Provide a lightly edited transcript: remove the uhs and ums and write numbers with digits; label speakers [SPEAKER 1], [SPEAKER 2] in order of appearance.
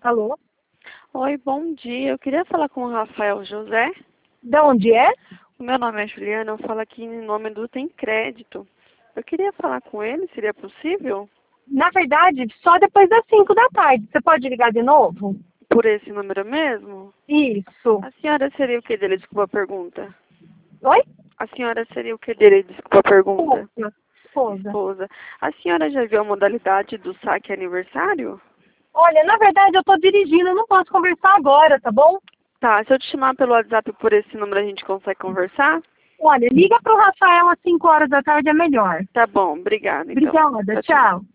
[SPEAKER 1] Alô?
[SPEAKER 2] Oi, bom dia. Eu queria falar com o Rafael José.
[SPEAKER 1] Da onde é?
[SPEAKER 2] O meu nome é Juliana, eu falo aqui em nome do Tem Crédito. Eu queria falar com ele, seria possível?
[SPEAKER 1] Na verdade, só depois das 5 da tarde. Você pode ligar de novo?
[SPEAKER 2] Por esse número mesmo?
[SPEAKER 1] Isso.
[SPEAKER 2] A senhora seria o que dele? Desculpa a pergunta.
[SPEAKER 1] Oi?
[SPEAKER 2] A senhora seria o que dele? Desculpa a pergunta.
[SPEAKER 1] Esposa. Esposa.
[SPEAKER 2] Esposa. A senhora já viu a modalidade do saque aniversário?
[SPEAKER 1] Olha, na verdade eu tô dirigindo, eu não posso conversar agora, tá bom?
[SPEAKER 2] Tá, se eu te chamar pelo WhatsApp por esse número a gente consegue conversar?
[SPEAKER 1] Olha, liga pro Rafael às 5 horas da tarde é melhor.
[SPEAKER 2] Tá bom, obrigada então.
[SPEAKER 1] Obrigada,
[SPEAKER 2] Tchau, tchau.
[SPEAKER 1] tchau.